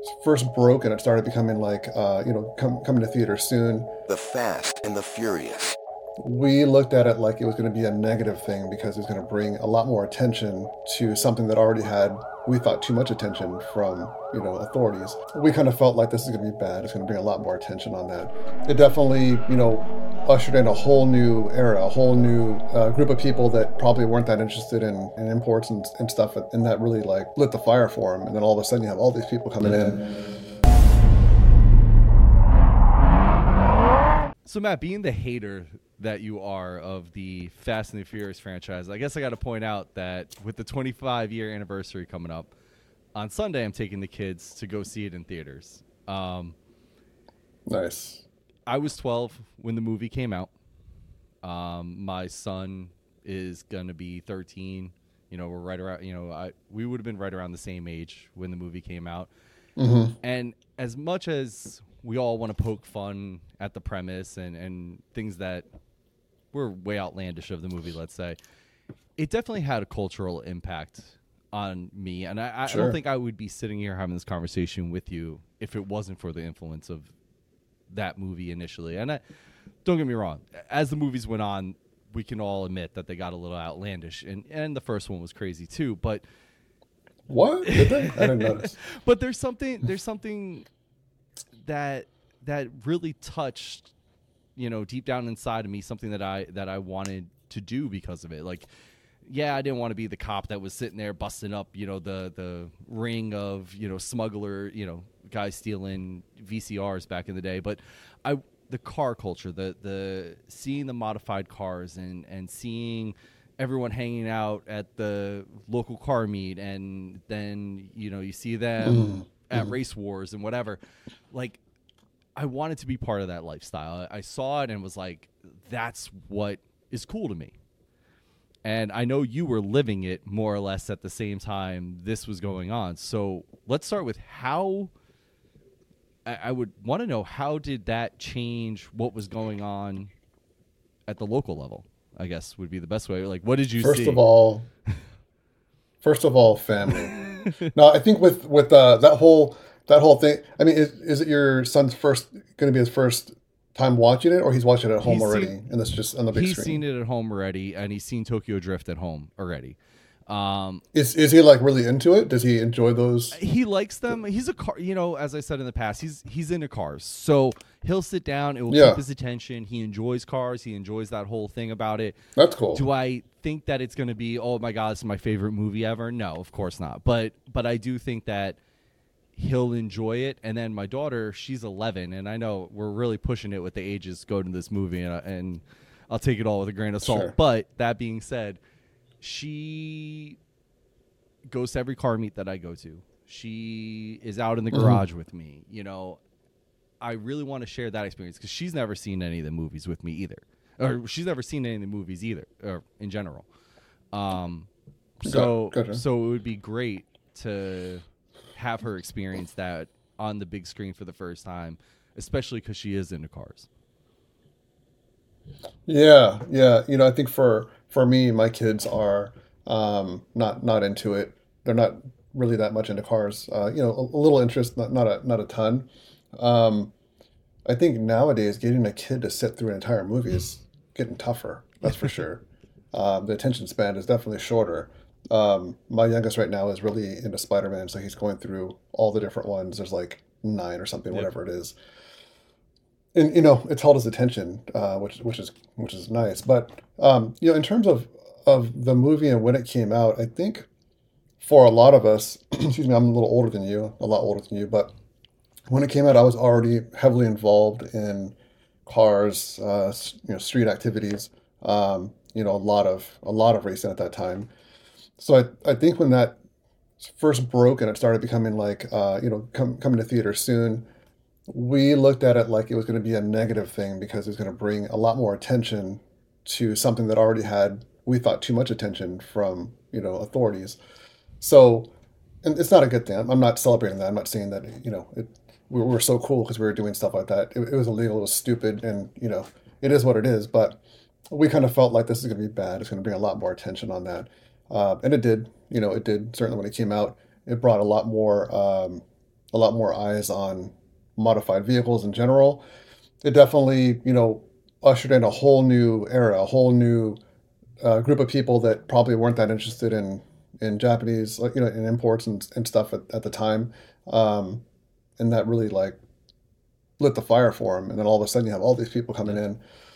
first broke and it started becoming like, coming to theaters soon, The Fast and the Furious. we looked at it like it was going to be a negative thing because it was going to bring a lot more attention to something that already had, we thought, too much attention from, authorities. We kind of felt like this is going to be bad. It's going to bring a lot more attention on that. It definitely, ushered in a whole new era, a whole new group of people that probably weren't that interested in imports and stuff, and that really like lit the fire for them. And then all of a sudden you have all these people coming in. So Matt, being the hater that you are of the Fast and the Furious franchise, I guess I got to point out that with the 25-year anniversary coming up, on Sunday I'm taking the kids to go see it in theaters. Nice. I was 12 when the movie came out. My son is going to be 13. We're right around, we would have been right around the same age when the movie came out. Mm-hmm. And as much as we all want to poke fun at the premise and things that were way outlandish of the movie, let's say, it definitely had a cultural impact on me. And I Sure. don't think I would be sitting here having this conversation with you if it wasn't for the influence of that movie initially. And don't get me wrong, as the movies went on, we can all admit that they got a little outlandish. And the first one was crazy too. But What? Did they? I didn't notice. But there's something that really touched, deep down inside of me, something that I wanted to do because of it. Like, yeah, I didn't want to be the cop that was sitting there busting up, the ring of, smuggler, guys stealing VCRs back in the day. But the car culture, the seeing the modified cars and seeing everyone hanging out at the local car meet, and then you see them at race wars and whatever. Like, I wanted to be part of that lifestyle. I saw it and was like, that's what is cool to me. And I know you were living it more or less at the same time this was going on. So let's start with how. I would want to know, how did that change what was going on at the local level, I guess would be the best way. Like, what did you see? First of all, family. No, I think with that whole thing. I mean, is it your son's going to be his first time watching it, or he's watching it at home already, and that's just on the big screen? He's seen it at home already, and he's seen Tokyo Drift at home already. Is he like really into it? Does he enjoy those? He likes them. He's a car, as I said in the past, he's into cars. So he'll sit down, it will keep his attention. He enjoys cars. He enjoys that whole thing about it. That's cool. Do I think that it's going to be, oh my God, this is my favorite movie ever? No, of course not. But I do think that he'll enjoy it. And then my daughter, she's 11, and I know we're really pushing it with the ages going to this movie, and I'll take it all with a grain of salt. Sure. But that being said, she goes to every car meet that I go to. She is out in the garage with me. I really want to share that experience because she's never seen any of the movies with me either. Or she's never seen any of the movies either, or in general. So it would be great to have her experience that on the big screen for the first time, especially because she is into cars. Yeah. I think for me, my kids are not into it. They're not really that much into cars. A little interest, not a ton. I think nowadays getting a kid to sit through an entire movie is getting tougher. That's for sure. The attention span is definitely shorter. My youngest right now is really into Spider-Man, so he's going through all the different ones. There's like 9 or something, whatever it is. And it's held his attention, which is nice. But in terms of the movie and when it came out, I think for a lot of us, excuse me, I'm a lot older than you, but when it came out, I was already heavily involved in cars, street activities, a lot of racing at that time. So I think when that first broke and it started becoming like, coming to theaters soon, we looked at it like it was going to be a negative thing because it was going to bring a lot more attention to something that already had, we thought, too much attention from, authorities. So, and it's not a good thing. I'm not celebrating that. I'm not saying that, we were so cool because we were doing stuff like that. It was illegal. It was stupid. And, it is what it is. But we kind of felt like this is going to be bad. It's going to bring a lot more attention on that. And it did. It did. Certainly when it came out, it brought a lot more a lot more eyes on modified vehicles in general. It definitely, ushered in a whole new era, a whole new group of people that probably weren't that interested in Japanese, like, in imports and stuff at the time. Um, and that really like lit the fire for them. And then all of a sudden you have all these people coming Yeah. in.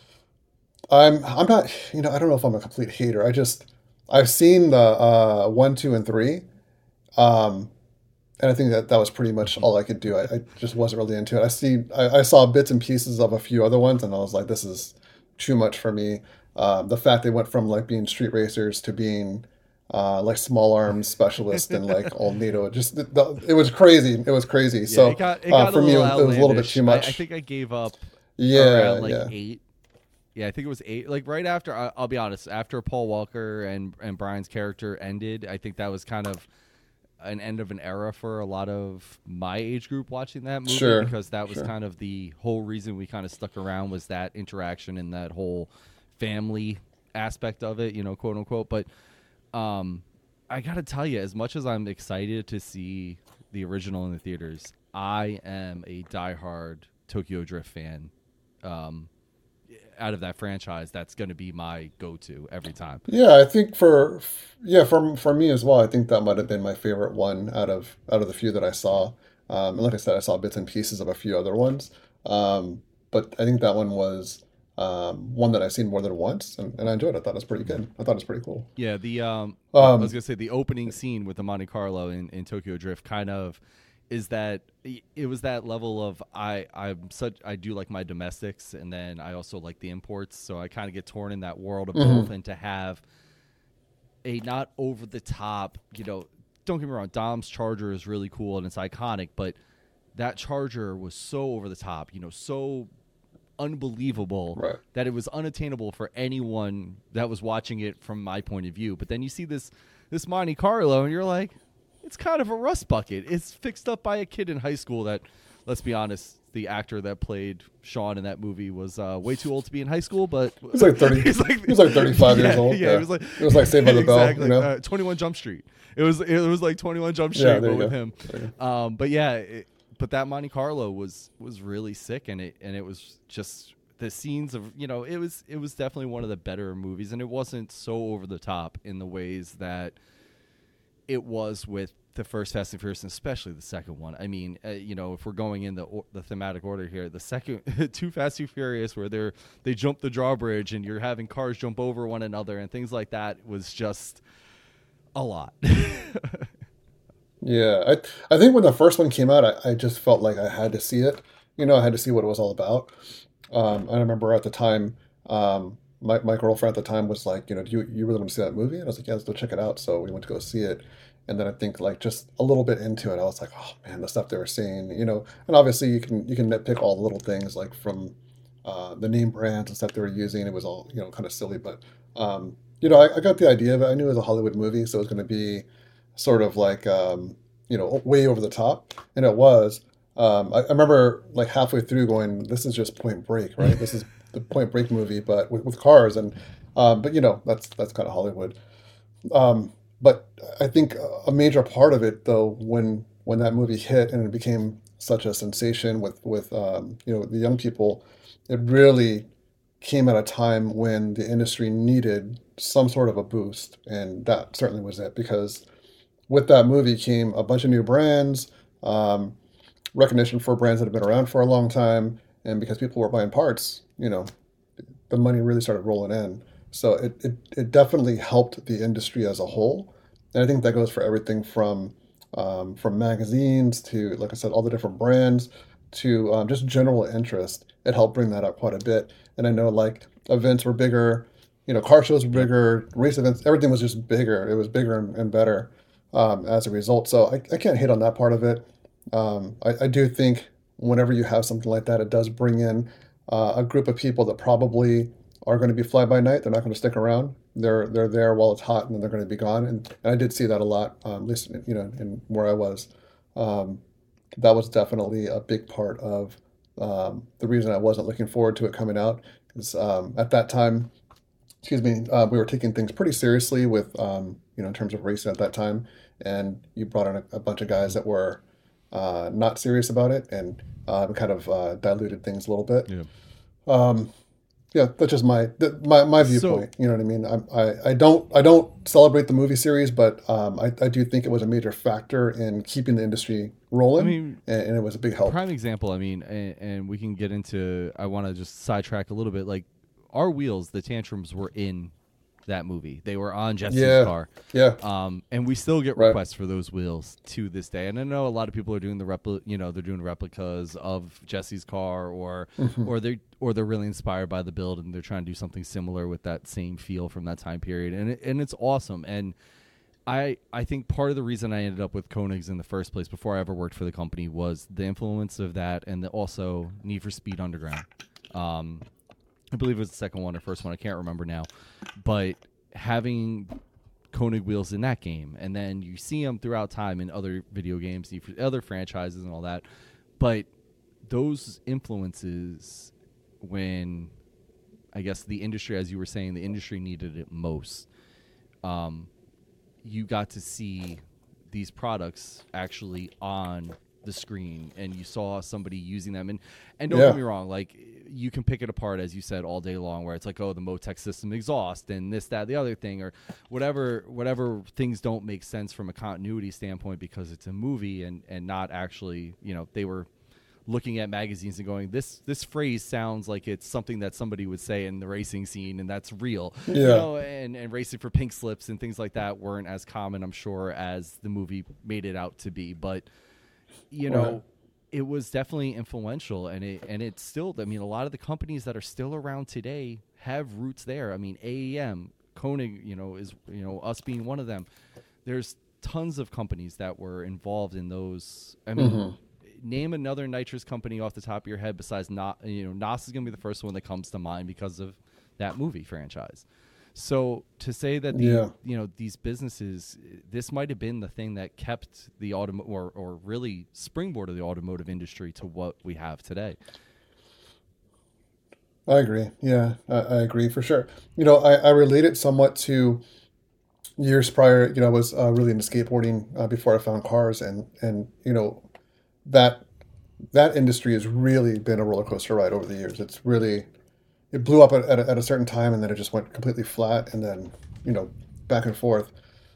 I'm not, I don't know if I'm a complete hater. I've seen the 1, 2, and 3. Um, and I think that was pretty much Mhm. all I could do. I just wasn't really into it. I saw bits and pieces of a few other ones, and I was like, this is too much for me. The fact they went from like being street racers to being like small arms specialists and like all NATO, it was crazy. It was crazy. Yeah, So it got a for me, little it was a little bit outlandish. too I much. think I gave up Yeah, around like yeah, 8. Yeah, I think it was 8. Like right after, I'll be honest, after Paul Walker and Brian's character ended, I think that was kind of an end of an era for a lot of my age group watching that movie, sure, because that was sure. kind of the whole reason we kind of stuck around, was that interaction and that whole family aspect of it, quote unquote. But um, I gotta tell you, as much as I'm excited to see the original in the theaters, I am a diehard Tokyo Drift fan. Um, Out of that franchise, that's going to be my go-to every time. Yeah, I think for me as well. I think that might have been my favorite one out of the few that I saw. And like I said, I saw bits and pieces of a few other ones. But I think that one was one that I've seen more than once, and I enjoyed it. I thought it was pretty good. I thought it was pretty cool. Yeah, I was Um, gonna say the opening scene with the Monte Carlo in Tokyo Drift kind of is that it was that level of I do like my domestics, and then I also like the imports, so I kind of get torn in that world of both, mhm. and to have a not over the top, don't get me wrong, Dom's Charger is really cool and it's iconic, but that Charger was so over the top, so unbelievable Right. that it was unattainable for anyone that was watching it from my point of view. But then you see this Monte Carlo and you're like, it's kind of a rust bucket. It's fixed up by a kid in high school that, let's be honest, the actor that played Sean in that movie was way too old to be in high school, but He was like 30. he's like, He was like 35 years yeah, old. yeah, Yeah. it was like It was like Saved by the Bell. exactly 21 Jump Street. It was like 21 Jump Street, Yeah. There but you with go. him. There you go. But yeah, but that Monte Carlo was really sick, and it was just the scenes of it was definitely one of the better movies, and it wasn't so over the top in the ways that it was with the first Fast and Furious, and especially the second one. I mean, if we're going in the thematic order here, the second Too Fast Too Furious, where they jump the drawbridge and you're having cars jump over one another and things like that, was just a lot. Yeah, I think when the first one came out, I just felt like I had to see it. I had to see what it was all about. I remember at the time, my girlfriend at the time was like, do you really want to see that movie? And I was like, yeah, let's go check it out. So we went to go see it. And then I think like just a little bit into it, I was like, oh man, the stuff they were saying, and obviously you can nitpick all the little things like from the name brands and stuff they were using. It was all, kind of silly, but I got the idea of it. I knew it was a Hollywood movie, so it was going to be sort of like way over the top, and it was. I remember like halfway through going, "This is just Point Break, right? This is the Point Break movie, but with cars." And but that's kind of Hollywood. But I think a major part of it, though, when that movie hit and it became such a sensation with the young people, it really came at a time when the industry needed some sort of a boost, and that certainly was it because with that movie came a bunch of new brands, um, recognition for brands that have been around for a long time, and because people were buying parts, the money really started rolling in. So it definitely helped the industry as a whole, and I think that goes for everything from magazines to, like I said, all the different brands to just general interest. It helped bring that up quite a bit, and I know like events were bigger, car shows were Yep. bigger, race events, everything was just bigger. It was bigger and better as a result. So I can't hate on that part of it. I do think whenever you have something like that, it does bring in a group of people that probably are going to be fly by night. They're not going to stick around. They're there while it's hot, and then they're going to be gone. And I did see that a lot, at least in where I was. Um, that was definitely a big part of the reason I wasn't looking forward to it coming out. Because at that time, excuse me, we were taking things pretty seriously with in terms of racing at that time, and you brought in a bunch of guys that were not serious about it, and kind of diluted things a little bit. Yeah. Um, yeah, that's just my So, viewpoint. You know what I mean? I don't celebrate the movie series, but I do think it was a major factor in keeping the industry I rolling, mean, and it was a big help. prime example. I mean, and we can get into. I want to just sidetrack a little bit. Like our wheels, the tantrums were in that movie. They were on Jesse's Yeah, car. yeah, And we still get right. requests for those wheels to this day. And I know a lot of people are doing they're doing replicas of Jesse's car, Hmm. or they're really inspired by the build and they're trying to do something similar with that same feel from that time period. And it's awesome. And I think part of the reason I ended up with Koenigs in the first place before I ever worked for the company was the influence of that, and also Need for Speed Underground. Um, I believe it was the second one or first one. I can't remember now. But having Koenig wheels in that game, and then you see them throughout time in other video games, other franchises, and all that. But those influences, when I guess the industry, as you were saying, the industry needed it most, you got to see these products actually on the screen, and you saw somebody using them. And don't Yeah, get me wrong, like you can pick it apart, as you said, all day long, where it's like, oh, the Motec system exhaust and this, that, the other thing, or whatever things don't make sense from a continuity standpoint because it's a movie, and not actually, they were looking at magazines and going, this phrase sounds like it's something that somebody would say in the racing scene, and that's real. yeah, And racing for pink slips and things like that weren't as common, I'm sure, as the movie made it out to be. But right. it was definitely influential, and it's still, I mean, a lot of the companies that are still around today have roots there. I mean, AEM, Koenig, is, us being one of them. There's tons of companies that were involved in those. I mean, Hmm. name another nitrous company off the top of your head besides NOS is going to be the first one that comes to mind because of that movie franchise. So to say that Yeah, these businesses, this might have been the thing that kept the or really springboarded the automotive industry to what we have today. I agree. Yeah, I agree for sure. I relate it somewhat to years prior. I was really into skateboarding before I found cars, and that that industry has really been a roller coaster ride over the years. It blew up at a certain time, and then it just went completely flat, and then you know back and forth.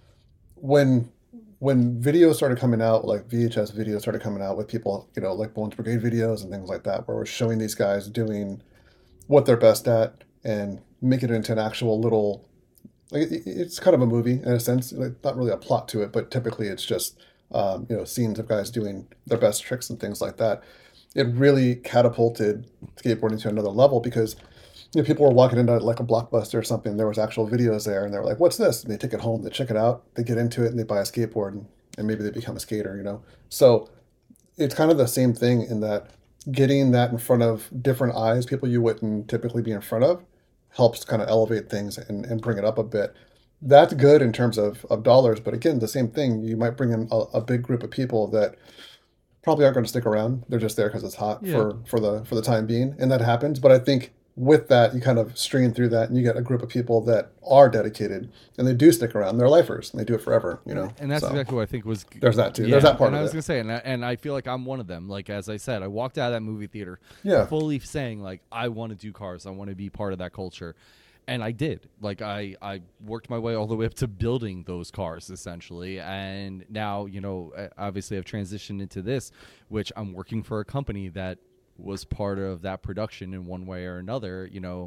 When videos started coming out, like VHS videos started coming out with people, like Bones Brigade videos and things like that, where we're showing these guys doing what they're best at and make it into an actual little, like it's kind of a movie in a sense, like not really a plot to it, but typically it's just scenes of guys doing their best tricks and things like that. It really catapulted skateboarding to another level because people were walking into like a Blockbuster or something. There was actual videos there, and they were like, "What's this?" And they take it home, they check it out, they get into it, and they buy a skateboard, and maybe they become a skater. So it's kind of the same thing in that getting that in front of different eyes, people you wouldn't typically be in front of, helps kind of elevate things and bring it up a bit. That's good in terms of dollars, but again, the same thing. You might bring in a big group of people that probably aren't going to stick around. They're just there because it's hot Yeah, for the time being, and that happens. But I think with that, you kind of stream through that, and you get a group of people that are dedicated and they do stick around. They're lifers and they do it forever. and that's So exactly what I think was. there's that too. There's Yeah, that part and I of was it. gonna say, and I feel like I'm one of them. Like as I said, I walked out of that movie theater Yeah, fully saying like, I want to do cars. I want to be part of that culture. And I did. Like I worked my way all the way up to building those cars essentially, and now obviously I've transitioned into this, which I'm working for a company that was part of that production in one way or another.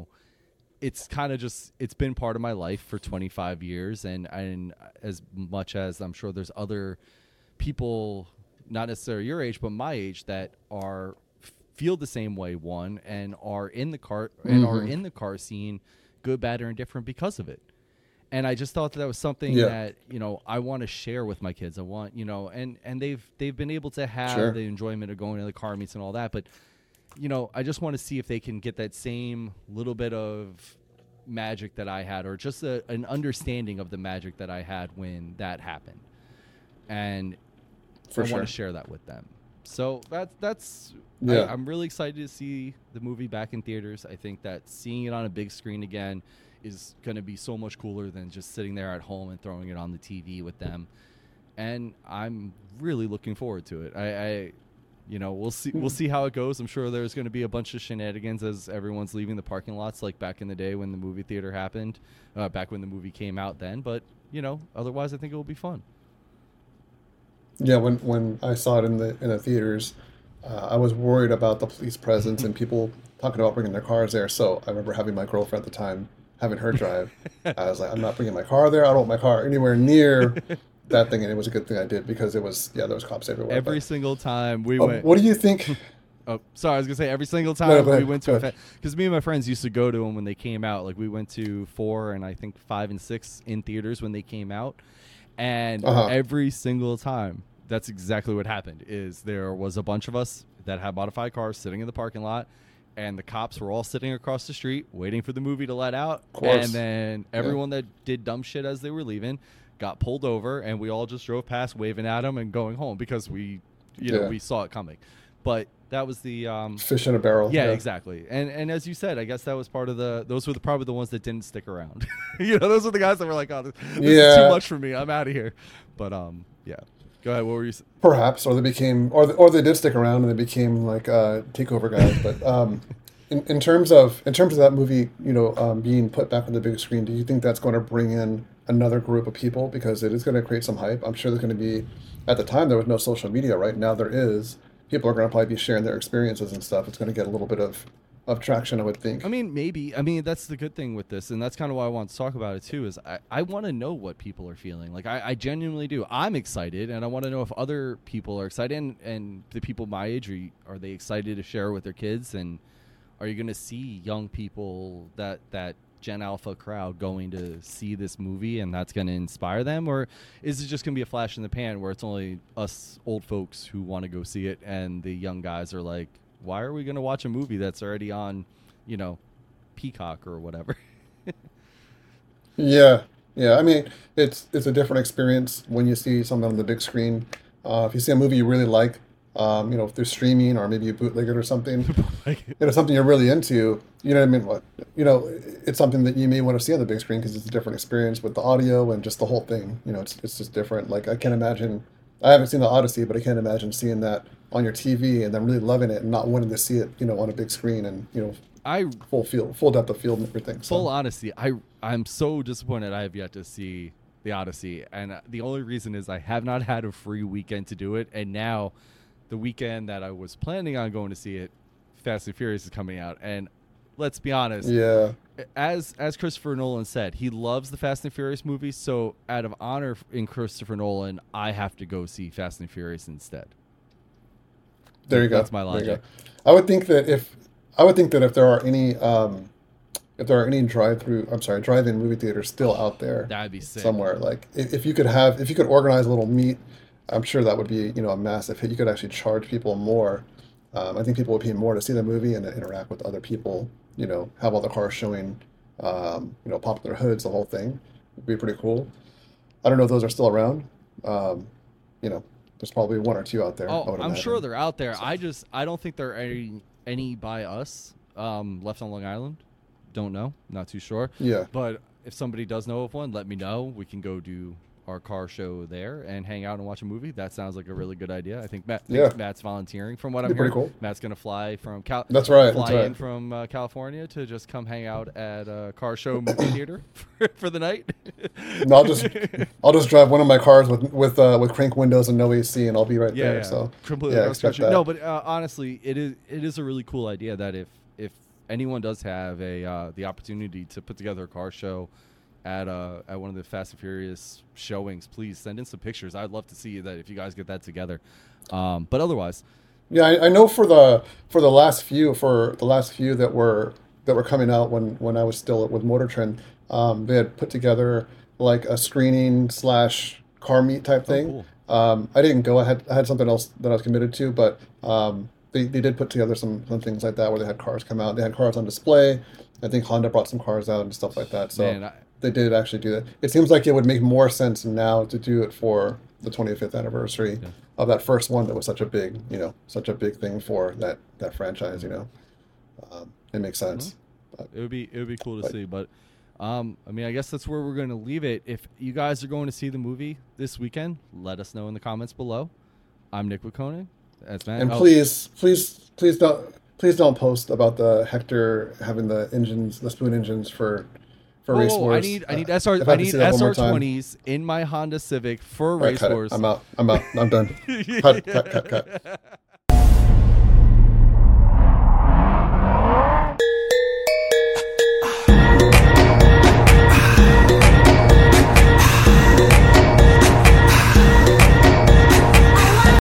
It's kind of just, it's been part of my life for 25 years, and as much as I'm sure there's other people, not necessarily your age but my age, that are feel the same way, one, and are in the car scene, good, bad, or indifferent because of it. And I just thought that was something yeah, that I want to share with my kids. I want and they've been able to have sure. the enjoyment of going to the car meets and all that, but I just want to see if they can get that same little bit of magic that I had, or just an understanding of the magic that I had when that happened. And I For want sure. to share that with them. So Yeah. I'm really excited to see the movie back in theaters. I think that seeing it on a big screen again is going to be so much cooler than just sitting there at home and throwing it on the TV with them. and I'm really looking forward to it. I we'll see how it goes. I'm sure there's going to be a bunch of shenanigans as everyone's leaving the parking lots, like back in the day when the movie theater happened, back when the movie came out then. But otherwise, I think it will be fun. Yeah, when I saw it in the theaters, I was worried about the police presence and people talking about bringing their cars there. So I remember having my girlfriend at the time, having her drive. I was like, I'm not bringing my car there. I don't want my car anywhere near that thing. And it was a good thing I did because there was cops everywhere. Every single time we went. What do you think? Oh, sorry. I was gonna say every single time we went to because me and my friends used to go to them when they came out. Like we went to 4 and I think 5 and 6 in theaters when they came out, and every single time that's exactly what happened. Is there was a bunch of us that had modified cars sitting in the parking lot, and the cops were all sitting across the street waiting for the movie to let out, and then everyone that did dumb shit as they were leaving got pulled over, and we all just drove past waving at them and going home because we saw it coming. But that was the fish in a barrel. Yeah, exactly. And as you said, I guess that was part of those were probably the ones that didn't stick around. Those were the guys that were like, oh, this is too much for me. I'm out of here. But yeah. Go ahead. What were you saying? Perhaps, or they became, or they did stick around and they became like takeover guys. But in terms of that movie, being put back on the big screen, do you think that's going to bring in another group of people because it is going to create some hype? I'm sure there's going to be. At the time, there was no social media. Right now, there is. People are going to probably be sharing their experiences and stuff. It's going to get a little bit of traction, I would think. I mean, maybe. I mean, that's the good thing with this, and that's kind of why I want to talk about it too, is I want to know what people are feeling. Like, I genuinely do. I'm excited, and I want to know if other people are excited, and the people my age, are they excited to share with their kids, and are you going to see young people, that Gen Alpha crowd going to see this movie, and that's going to inspire them? Or is it just going to be a flash in the pan where it's only us old folks who want to go see it, and the young guys are like, why are we going to watch a movie that's already on, Peacock or whatever? Yeah. I mean, it's a different experience when you see something on the big screen. If you see a movie you really like, if they're streaming or maybe you bootleg it or something, something you're really into, you know what I mean? It's something that you may want to see on the big screen because it's a different experience with the audio and just the whole thing. It's just different. Like, I can't imagine, I haven't seen the Odyssey, but I can't imagine seeing that on your TV and then really loving it and not wanting to see it, on a big screen and, full depth of field and everything. So. Full honesty, I'm so disappointed I have yet to see the Odyssey, and the only reason is I have not had a free weekend to do it, and now the weekend that I was planning on going to see it, Fast and Furious is coming out, and let's be honest. Yeah. As Christopher Nolan said, he loves the Fast and Furious movies, so out of honor in Christopher Nolan, I have to go see Fast and Furious instead. There you go. That's my logic. I would think that if there are any drive-in movie theaters still out there, that'd be sick. Somewhere. Like if you could organize a little meet, I'm sure that would be a massive hit. You could actually charge people more. I think people would pay more to see the movie and to interact with other people. Have all the cars showing, pop their hoods, the whole thing. It'd be pretty cool. I don't know if those are still around. There's probably one or two out there. Oh, I'm sure they're out there. So. I don't think there are any by us left on Long Island. Don't know. Not too sure. Yeah. But if somebody does know of one, let me know. We can go do our car show there and hang out and watch a movie. That sounds like a really good idea. I think Matt's volunteering from what I'm hearing. Cool. Matt's going to fly from in from California to just come hang out at a car show movie theater for the night. No, I'll just drive one of my cars with crank windows and no AC, and I'll be right there. So completely expect that. No, but honestly, it is a really cool idea that if anyone does have the opportunity to put together a car show at one of the Fast and Furious showings, please send in some pictures. I'd love to see that if you guys get that together. But otherwise, yeah, I know for the last few that were coming out when I was still with Motor Trend, they had put together like a screening / car meet type thing. Cool. I didn't go. I had something else that I was committed to, but they did put together some things like that where they had cars come out. They had cars on display. I think Honda brought some cars out and stuff like that. So they did actually do that. It seems like it would make more sense now to do it for the 25th anniversary of that first one that was such a big thing for that franchise. It makes sense. It would be cool to see, but I mean, I guess that's where we're going to leave it. If you guys are going to see the movie this weekend, let us know in the comments below. I'm Nick Wacona. That's Matt. And please don't post about the Hector having the spoon engines for race wars. I need SR20s in my Honda Civic for All right, race cut it. wars. I'm out. I'm done. Cut.